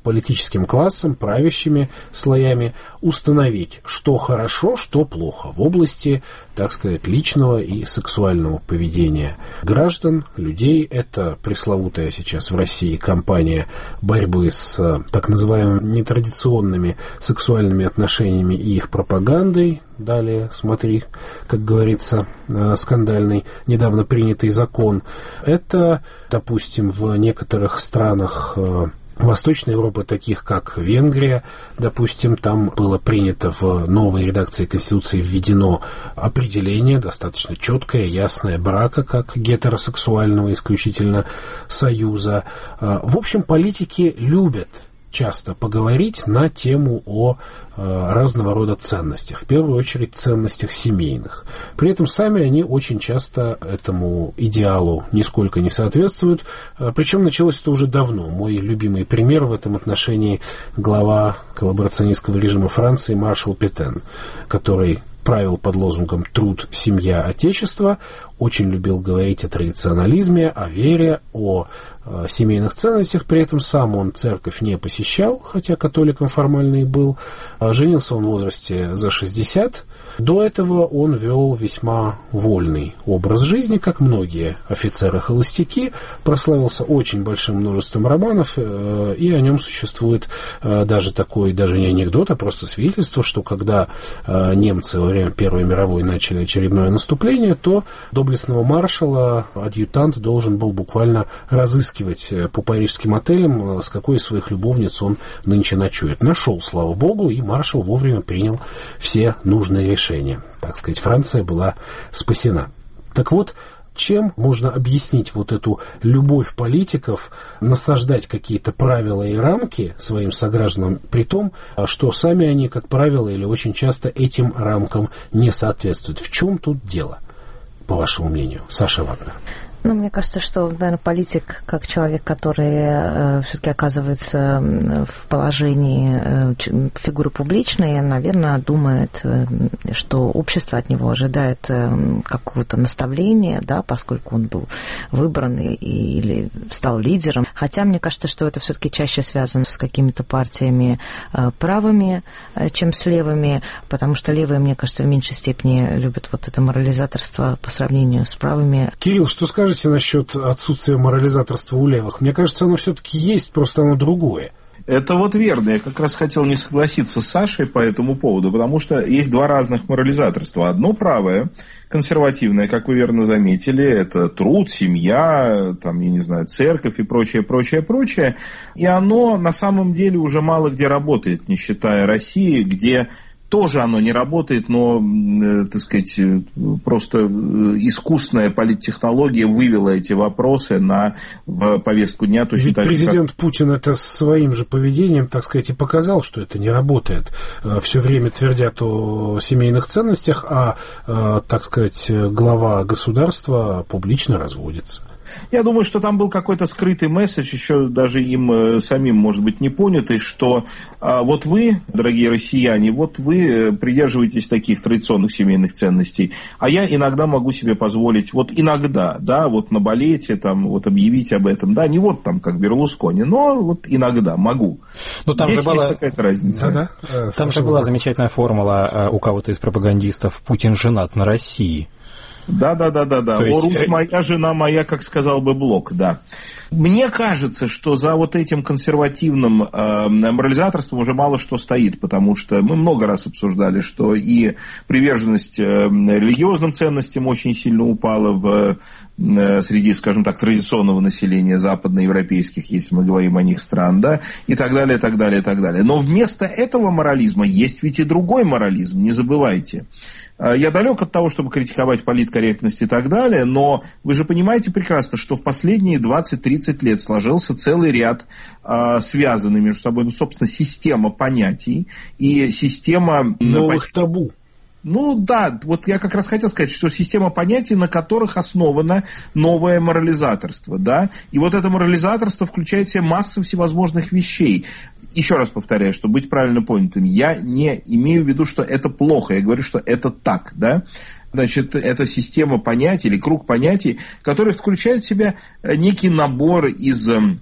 политическим классом, правящими слоями установить, что хорошо, что плохо в области, так сказать, личного и сексуального поведения граждан, людей. Это пресловутая сейчас в России кампания борьбы с так называемыми нетрадиционными сексуальными отношениями и их пропагандой. Далее, смотри, как говорится, скандальный, недавно принятый закон. Это, допустим, в некоторых странах Восточной Европы, таких как Венгрия, допустим, там было принято в новой редакции Конституции введено определение, достаточно четкое, ясное, брака как гетеросексуального исключительно союза. В общем, политики любят часто поговорить на тему о э, разного рода ценностях, в первую очередь ценностях семейных. При этом сами они очень часто этому идеалу нисколько не соответствуют, э, причем началось это уже давно. Мой любимый пример в этом отношении глава коллаборационистского режима Франции маршал Петен, который правил под лозунгом «Труд, семья, отечество», очень любил говорить о традиционализме, о вере, о э, семейных ценностях. При этом сам он церковь не посещал, хотя католиком формально и был. Женился он в возрасте за шестьдесят. До этого он вел весьма вольный образ жизни, как многие офицеры-холостяки. Прославился очень большим множеством романов, э, и о нем существует э, даже такой, даже не анекдот, а просто свидетельство, что когда э, немцы во время Первой мировой начали очередное наступление, то доблестного маршала адъютант должен был буквально разыскивать по парижским отелям, с какой из своих любовниц он нынче ночует. Нашел, слава богу, и маршал вовремя принял все нужные решения. Так сказать, Франция была спасена. Так вот, чем можно объяснить вот эту любовь политиков насаждать какие-то правила и рамки своим согражданам, при том, что сами они, как правило, или очень часто этим рамкам не соответствуют? В чем тут дело, по вашему мнению, Саша Вагнер? Ну, мне кажется, что, наверное, политик, как человек, который э, все-таки оказывается в положении э, фигуры публичной, наверное, думает, э, что общество от него ожидает э, какого-то наставления, да, поскольку он был выбран и, или стал лидером. Хотя мне кажется, что это все-таки чаще связано с какими-то партиями э, правыми, э, чем с левыми, потому что левые, мне кажется, в меньшей степени любят вот это морализаторство по сравнению с правыми. Кирилл, что скажете насчет отсутствия морализаторства у левых? Мне кажется, оно все-таки есть, просто оно другое. Это вот верно. Я как раз хотел не согласиться с Сашей по этому поводу, потому что есть два разных морализаторства. Одно правое, консервативное, как вы верно заметили, это труд, семья, там, я не знаю, церковь и прочее, прочее, прочее. И оно на самом деле уже мало где работает, не считая России, где тоже оно не работает, но, э, так сказать, просто искусная политтехнология вывела эти вопросы на в повестку дня. Точно Ведь так, президент как... Путин это своим же поведением, так сказать, и показал, что это не работает. Все время твердят о семейных ценностях, а, так сказать, глава государства публично разводится. Я думаю, что там был какой-то скрытый месседж, еще даже им э, самим, может быть, не понятый, что э, вот вы, дорогие россияне, вот вы придерживаетесь таких традиционных семейных ценностей, а я иногда могу себе позволить, вот иногда, да, вот на балете, там, вот объявить об этом, да, не вот там, как Берлускони, но вот иногда могу. Ну, там Здесь же была... есть какая-то разница. Да, да. Там же была замечательная формула у кого-то из пропагандистов: Путин женат на России. Да, да, да, да, да. О, Русь моя, жена моя, как сказал бы Блок, да. Мне кажется, что за вот этим консервативным э, морализаторством уже мало что стоит, потому что мы много раз обсуждали, что и приверженность э, религиозным ценностям очень сильно упала в, э, среди, скажем так, традиционного населения западноевропейских, если мы говорим о них, стран, да, и так далее, и так далее, и так далее. Но вместо этого морализма есть ведь и другой морализм, не забывайте. Я далек от того, чтобы критиковать политкорректность и так далее, но вы же понимаете прекрасно, что в последние двадцать-тридцать лет сложился целый ряд э, связанных между собой, ну, собственно, система понятий и система... Новых табу. Ну да, вот я как раз хотел сказать, что система понятий, на которых основано новое морализаторство, да, и вот это морализаторство включает в себя массу всевозможных вещей. Еще раз повторяю, чтобы быть правильно понятым, я не имею в виду, что это плохо, я говорю, что это так, да. Значит, это система понятий или круг понятий, который включает в себя некий набор из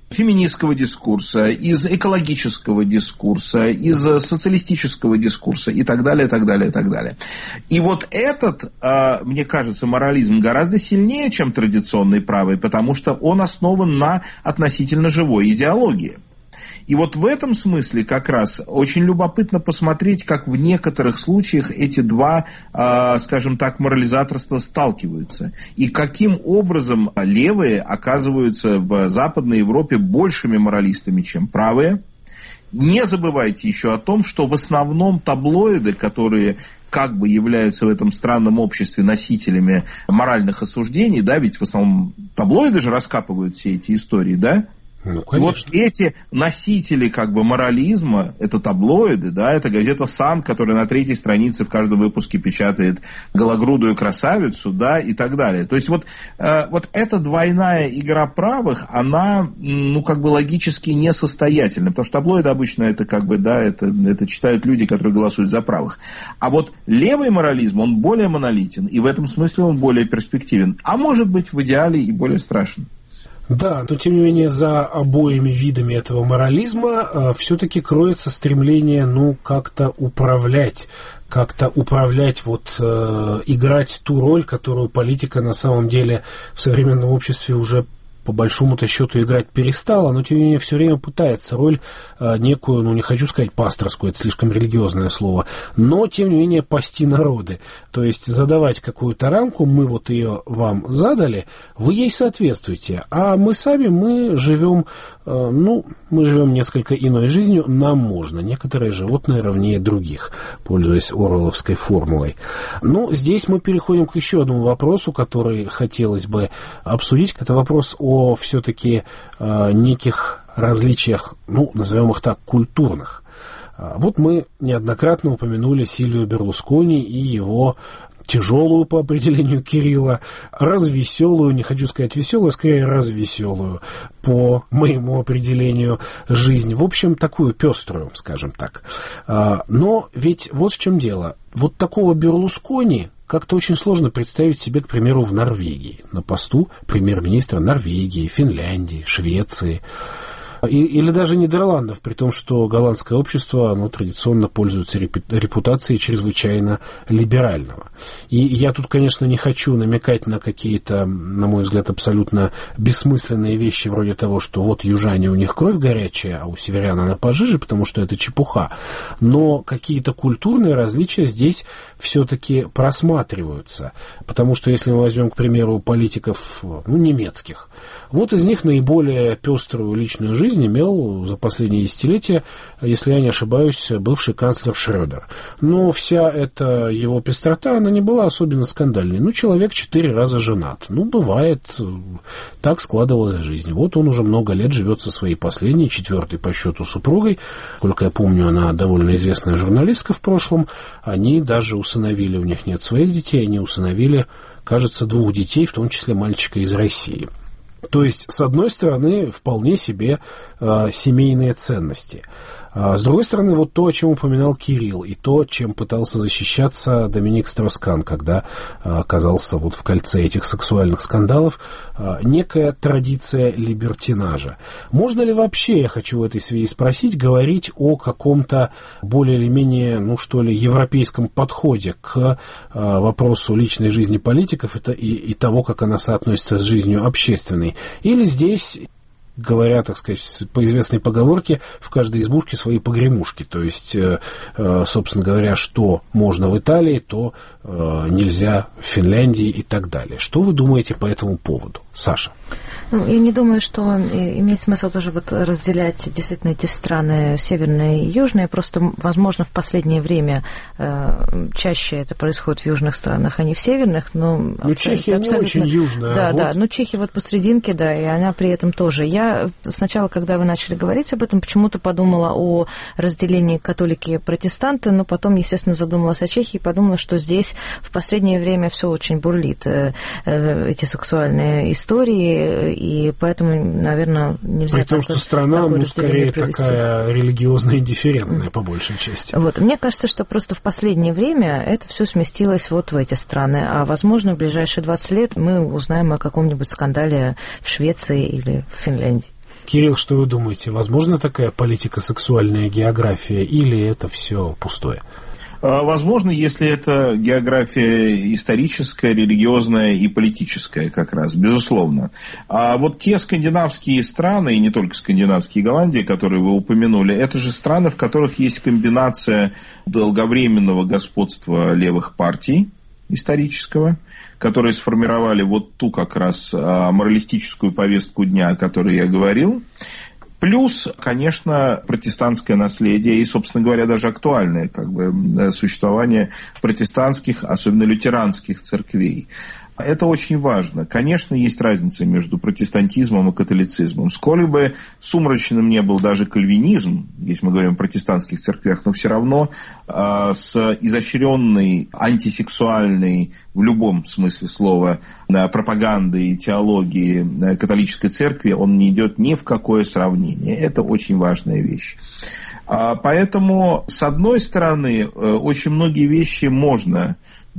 феминистского дискурса, из экологического дискурса, из социалистического дискурса и так далее, и так далее, и так далее. И вот этот, мне кажется, морализм гораздо сильнее, чем традиционный правый, потому что он основан на относительно живой идеологии. И вот в этом смысле как раз очень любопытно посмотреть, как в некоторых случаях эти два, э, скажем так, морализаторства сталкиваются. И каким образом левые оказываются в Западной Европе большими моралистами, чем правые. Не забывайте еще о том, что в основном таблоиды, которые как бы являются в этом странном обществе носителями моральных осуждений, да, ведь в основном таблоиды же раскапывают все эти истории, да? Ну, вот эти носители как бы морализма, это таблоиды, да, это газета «Сан», которая на третьей странице в каждом выпуске печатает гологрудую красавицу, да, и так далее. То есть вот, э, вот эта двойная игра правых, она, ну, как бы логически несостоятельна, потому что таблоиды обычно это как бы, да, это, это читают люди, которые голосуют за правых. А вот левый морализм, он более монолитен, и в этом смысле он более перспективен, а может быть в идеале и более страшен. Да, но тем не менее за обоими видами этого морализма э, все-таки кроется стремление, ну, как-то управлять, как-то управлять, вот, э, играть ту роль, которую политика на самом деле в современном обществе уже по большому-то счету играть перестала, но тем не менее все время пытается роль э, некую, ну не хочу сказать пасторскую, это слишком религиозное слово, но тем не менее пасти народы, то есть задавать какую-то рамку, мы вот ее вам задали, вы ей соответствуете, а мы сами, мы живем, э, ну, мы живем несколько иной жизнью, нам можно, некоторые животные ровнее других, пользуясь оруэлловской формулой. Ну, здесь мы переходим к еще одному вопросу, который хотелось бы обсудить, это вопрос о о все-таки э, неких различиях, ну, назовем их так, культурных. Вот мы неоднократно упомянули Сильвио Берлускони и его тяжелую, по определению Кирилла, развеселую, не хочу сказать веселую, а скорее развеселую, по моему определению, жизнь. В общем, такую пеструю, скажем так. Но ведь вот в чем дело. Вот такого Берлускони как-то очень сложно представить себе, к примеру, в Норвегии, на посту премьер-министра Норвегии, Финляндии, Швеции. И, или даже Нидерландов, при том, что голландское общество, оно традиционно пользуется репутацией чрезвычайно либерального. И я тут, конечно, не хочу намекать на какие-то, на мой взгляд, абсолютно бессмысленные вещи, вроде того, что вот южане, у них кровь горячая, а у северян она пожиже, потому что это чепуха. Но какие-то культурные различия здесь все-таки просматриваются. Потому что, если мы возьмем, к примеру, политиков, ну, немецких, вот из них наиболее пеструю личную жизнь имел за последние десятилетия, если я не ошибаюсь, бывший канцлер Шрёдер. Но вся эта его пестрота, она не была особенно скандальной. Ну, человек четыре раза женат. Ну, бывает, так складывалась жизнь. Вот он уже много лет живет со своей последней, четвертой по счету супругой. Сколько я помню, она довольно известная журналистка в прошлом. Они даже усыновили, у них нет своих детей, они усыновили, кажется, двух детей, в том числе мальчика из России. То есть, с одной стороны, вполне себе э, семейные ценности. А с другой стороны, вот то, о чем упоминал Кирилл, и то, чем пытался защищаться Доминик Строс-Кан, когда э, оказался вот в кольце этих сексуальных скандалов, э, некая традиция либертинажа. Можно ли вообще, я хочу в этой связи спросить, говорить о каком-то более или менее, ну что ли, европейском подходе к э, вопросу личной жизни политиков и, и, и того, как она соотносится с жизнью общественной? Или здесь, говоря, так сказать, по известной поговорке, в каждой избушке свои погремушки. То есть, собственно говоря, что можно в Италии, то нельзя в Финляндии и так далее. Что вы думаете по этому поводу, Саша? Ну, я не думаю, что имеет смысл тоже вот разделять действительно эти страны северные и южные. Просто, возможно, в последнее время э, чаще это происходит в южных странах, а не в северных. Но ну, Чехия абсолютно... не очень южная. Да, вот. да. Ну, Чехия вот посерединке, да, и она при этом тоже. Я сначала, когда вы начали говорить об этом, почему-то подумала о разделении католики и протестанты, но потом, естественно, задумалась о Чехии и подумала, что здесь в последнее время все очень бурлит. Э, э, эти сексуальные истории, и поэтому, наверное, нельзя... При том, что страна, ну, скорее провести. Такая религиозно-индифферентная, по большей части. Вот. Мне кажется, что просто в последнее время это все сместилось вот в эти страны, а, возможно, в ближайшие двадцать лет мы узнаем о каком-нибудь скандале в Швеции или в Финляндии. Кирилл, что вы думаете, возможна такая политико-сексуальная география или это все пустое? Возможно, если это география историческая, религиозная и политическая как раз, безусловно. А вот те скандинавские страны, и не только скандинавские, Голландия, которые вы упомянули, это же страны, в которых есть комбинация долговременного господства левых партий исторического, которые сформировали вот ту как раз моралистическую повестку дня, о которой я говорил. Плюс, конечно, протестантское наследие и, собственно говоря, даже актуальное как бы, существование протестантских, особенно лютеранских церквей. Это очень важно. Конечно, есть разница между протестантизмом и католицизмом. Сколь бы сумрачным не был даже кальвинизм, если мы говорим о протестантских церквях, но все равно э, с изощренной антисексуальной, в любом смысле слова, э, пропагандой и теологией э, католической церкви он не идет ни в какое сравнение. Это очень важная вещь. А, поэтому, с одной стороны, э, очень многие вещи можно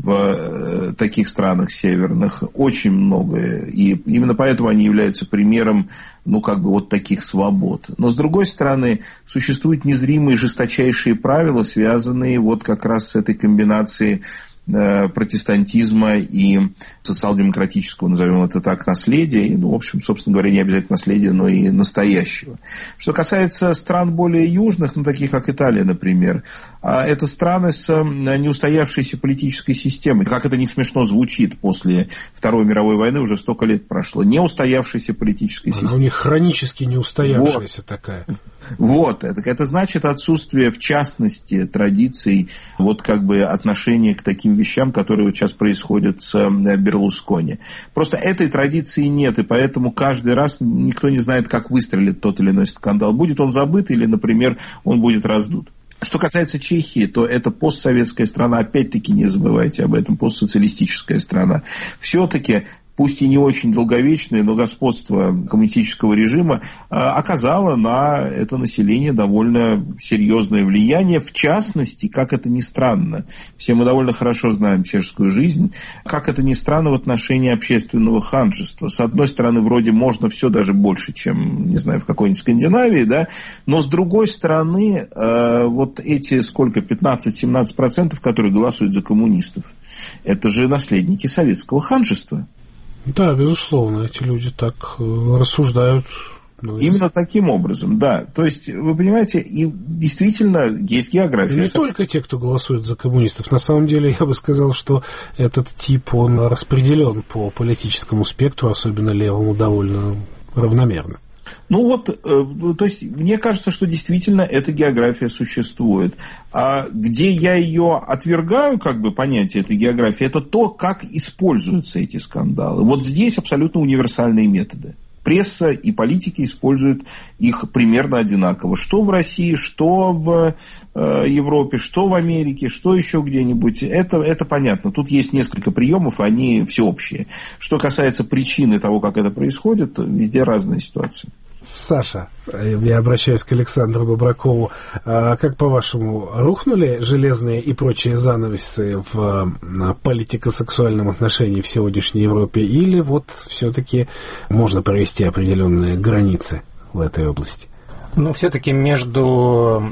в таких странах северных, очень многое. И именно поэтому они являются примером, ну, как бы вот таких свобод. Но, с другой стороны, существуют незримые жесточайшие правила, связанные вот как раз с этой комбинацией протестантизма и социал-демократического, назовем это так, наследия, и, ну, в общем, собственно говоря, не обязательно наследия, но и настоящего. Что касается стран более южных, ну, таких как Италия, например, это страны с неустоявшейся политической системой. Как это не смешно звучит, после Второй мировой войны уже столько лет прошло. Неустоявшейся политической системой. Она у них хронически неустоявшаяся вот. такая. Вот, это, это значит отсутствие, в частности, традиций, вот как бы отношения к таким вещам, которые вот сейчас происходят с Берлускони. Просто этой традиции нет, и поэтому каждый раз никто не знает, как выстрелит тот или иной скандал. Будет он забыт или, например, он будет раздут. Что касается Чехии, то это постсоветская страна, опять-таки не забывайте об этом, постсоциалистическая страна. Все-таки, пусть и не очень долговечное, но господство коммунистического режима оказало на это население довольно серьезное влияние. В частности, как это ни странно, все мы довольно хорошо знаем чешскую жизнь, как это ни странно в отношении общественного ханжества. С одной стороны, вроде можно все даже больше, чем, не знаю, в какой-нибудь Скандинавии, да, но с другой стороны, вот эти сколько, пятнадцать-семнадцать процентов, которые голосуют за коммунистов, это же наследники советского ханжества. Да, безусловно, эти люди так рассуждают. Ну, Именно из... таким образом, да. То есть, вы понимаете, и действительно есть география. Не только те, кто голосует за коммунистов. На самом деле, я бы сказал, что этот тип, он распределен по политическому спектру, особенно левому, довольно равномерно. Ну вот, э, то есть, мне кажется, что действительно эта география существует. А где я ее отвергаю, как бы, понятие этой географии, это то, как используются эти скандалы. Вот здесь абсолютно универсальные методы. Пресса и политики используют их примерно одинаково. Что в России, что в э, Европе, что в Америке, что еще где-нибудь. Это, это понятно. Тут есть несколько приемов, они всеобщие. Что касается причины того, как это происходит, везде разная ситуация. Саша, я обращаюсь к Александру Бобракову. Как, по-вашему, рухнули железные и прочие занавесы в политико-сексуальном отношении в сегодняшней Европе? Или вот все-таки можно провести определенные границы в этой области? Ну, все-таки между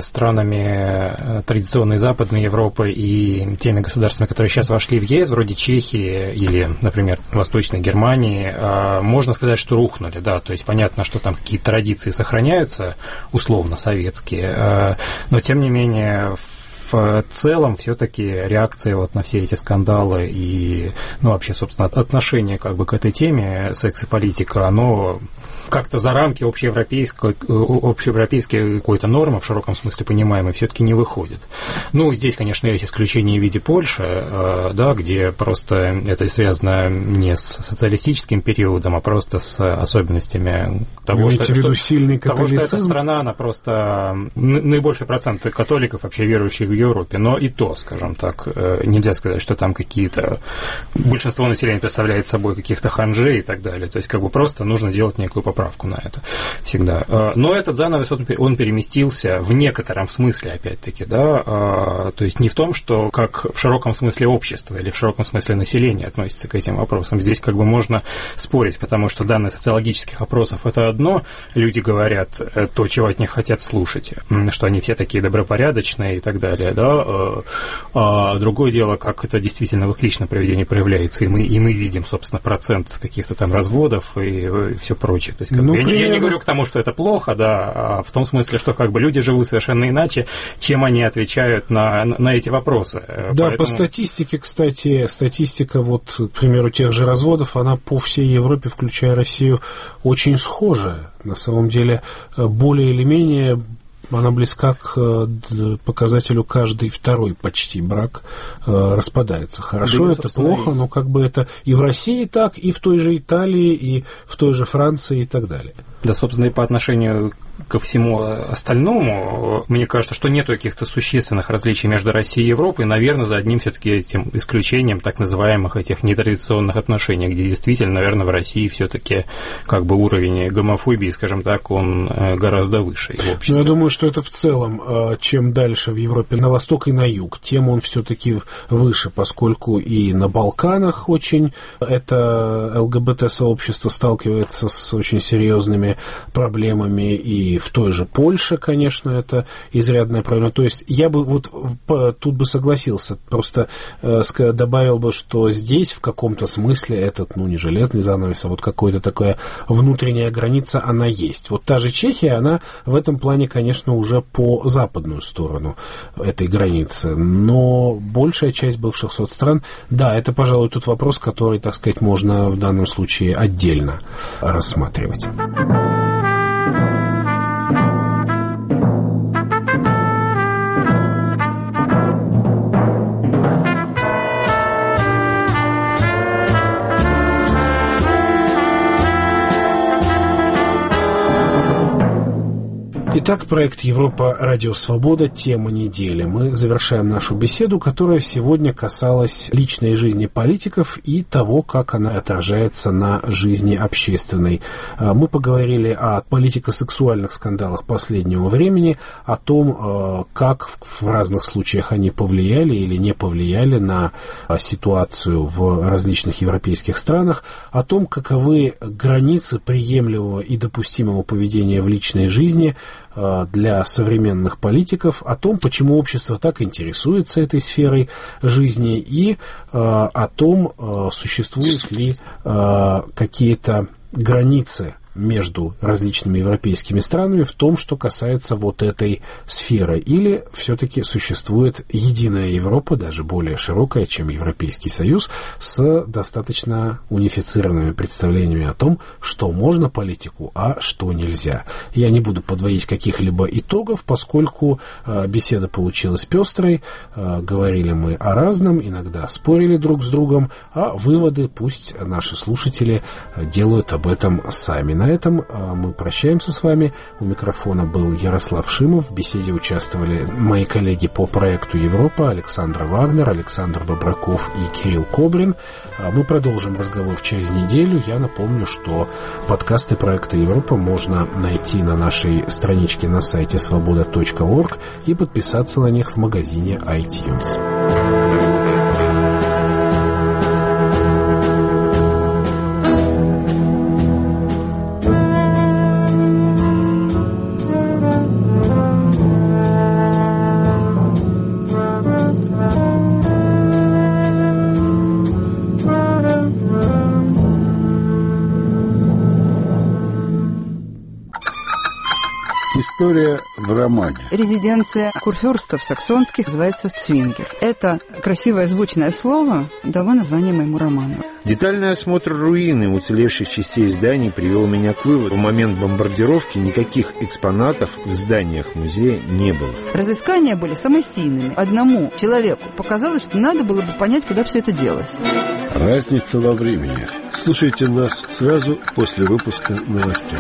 странами традиционной Западной Европы и теми государствами, которые сейчас вошли в ЕС, вроде Чехии или, например, Восточной Германии, можно сказать, что рухнули, да, то есть понятно, что там какие-то традиции сохраняются, условно советские, но тем не менее в целом все-таки реакция вот на все эти скандалы и, ну, вообще, собственно, отношение как бы к этой теме секс и политика, оно как-то за рамки общеевропейской, общеевропейской какой-то нормы, в широком смысле понимаемой, все-таки не выходит. Ну, здесь, конечно, есть исключения в виде Польши, да, где просто это связано не с социалистическим периодом, а просто с особенностями того, что, что, сильный того, что эта страна, она просто наибольший процент католиков вообще верующих в Европе, но и то, скажем так, нельзя сказать, что там какие-то большинство населения представляет собой каких-то ханжей и так далее. То есть, как бы просто нужно делать некую попытку поправку на это всегда. Но этот занавес, он переместился в некотором смысле, опять-таки, да, то есть не в том, что как в широком смысле общество или в широком смысле населения относится к этим вопросам. Здесь как бы можно спорить, потому что данные социологических опросов – это одно, люди говорят то, чего от них хотят слушать, что они все такие добропорядочные и так далее, да, а другое дело, как это действительно в их личном поведении проявляется, и мы, и мы видим, собственно, процент каких-то там разводов и все прочее. То есть, как ну, бы, я, при... я не говорю к тому, что это плохо, да, а в том смысле, что как бы люди живут совершенно иначе, чем они отвечают на, на эти вопросы. Да, Поэтому... по статистике, кстати, статистика, вот, к примеру, тех же разводов, она по всей Европе, включая Россию, очень схожая. На самом деле, более или менее она близка к показателю каждый второй почти брак распадается. Хорошо, да, это плохо, но как бы это и в России так, и в той же Италии, и в той же Франции и так далее. Да, собственно, и по отношению ко всему остальному, мне кажется, что нет каких-то существенных различий между Россией и Европой, наверное, за одним все-таки этим исключением так называемых этих нетрадиционных отношений, где действительно, наверное, в России все-таки как бы уровень гомофобии, скажем так, он гораздо выше в обществе. Но я думаю, что это в целом, чем дальше в Европе на восток и на юг, тем он все-таки выше, поскольку и на Балканах очень это ЛГБТ-сообщество сталкивается с очень серьезными проблемами, и И в той же Польше, конечно, это изрядная проблема. То есть я бы вот тут бы согласился, просто э, добавил бы, что здесь в каком-то смысле этот, ну, не железный занавес, а вот какая-то такая внутренняя граница, она есть. Вот та же Чехия, она в этом плане, конечно, уже по западную сторону этой границы. Но большая часть бывших соцстран, да, это, пожалуй, тот вопрос, который, так сказать, можно в данном случае отдельно рассматривать. Итак, проект «Европа. Радио Свобода. Тема недели». Мы завершаем нашу беседу, которая сегодня касалась личной жизни политиков и того, как она отражается на жизни общественной. Мы поговорили о политико-сексуальных скандалах последнего времени, о том, как в разных случаях они повлияли или не повлияли на ситуацию в различных европейских странах, о том, каковы границы приемлемого и допустимого поведения в личной жизни для современных политиков, о том, почему общество так интересуется этой сферой жизни, и о том, существуют ли какие-то границы между различными европейскими странами в том, что касается вот этой сферы. Или все-таки существует единая Европа, даже более широкая, чем Европейский Союз, с достаточно унифицированными представлениями о том, что можно политику, а что нельзя. Я не буду подводить каких-либо итогов, поскольку э, беседа получилась пестрой, э, говорили мы о разном, иногда спорили друг с другом, а выводы пусть наши слушатели делают об этом сами. На этом мы прощаемся с вами. У микрофона был Ярослав Шимов. В беседе участвовали мои коллеги по проекту «Европа» Александр Вагнер, Александр Добраков и Кирилл Кобрин. Мы продолжим разговор через неделю. Я напомню, что подкасты проекта «Европа» можно найти на нашей страничке на сайте свобода точка орг и подписаться на них в магазине iTunes. История в романе. Резиденция курфюрстов саксонских называется Цвингер. Это красивое звучное слово дало название моему роману. Детальный осмотр руин и уцелевших частей зданий привел меня к выводу: в момент бомбардировки никаких экспонатов в зданиях музея не было. Разыскания были самостийными. Одному человеку показалось, что надо было бы понять, куда все это делось. Разница во времени. Слушайте нас сразу после выпуска новостей.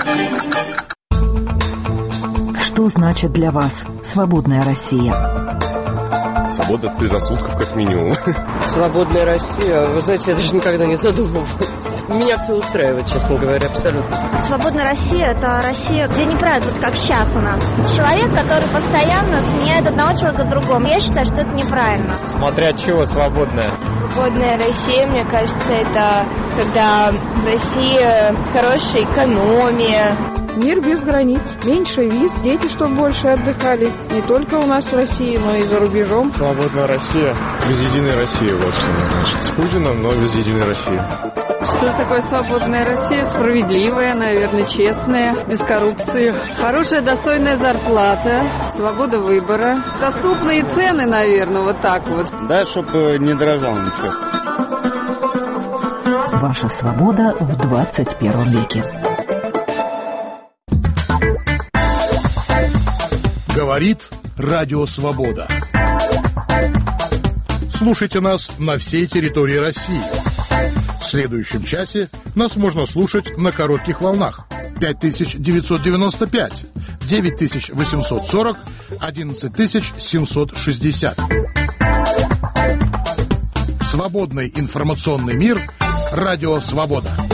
Что значит для вас «Свободная Россия»? Свобода от предрассудков, как минимум. Свободная Россия, вы знаете, я даже никогда не задумывалась. Меня все устраивает, честно говоря, абсолютно. Свободная Россия – это Россия, где не правят, вот как сейчас у нас. Человек, который постоянно сменяет одного человека другому. Я считаю, что это неправильно. Смотря от чего свободная? Свободная Россия, мне кажется, это когда в России хорошая экономия. Мир без границ, меньше виз, дети, чтобы больше отдыхали. Не только у нас в России, но и за рубежом. Свободная Россия, без единой России, вот что она значит. С Путиным, но без единой России. Что такое свободная Россия? Справедливая, наверное, честная, без коррупции. Хорошая, достойная зарплата, свобода выбора. Доступные цены, наверное, вот так вот. Да, чтобы не дорожал ничего. Ваша свобода в двадцать первом веке. Говорит Радио Свобода. Слушайте нас на всей территории России. В следующем часе нас можно слушать на коротких волнах. пять тысяч девятьсот девяносто пять, девять тысяч восемьсот сорок, одиннадцать тысяч семьсот шестьдесят. Свободный информационный мир. Радио Свобода.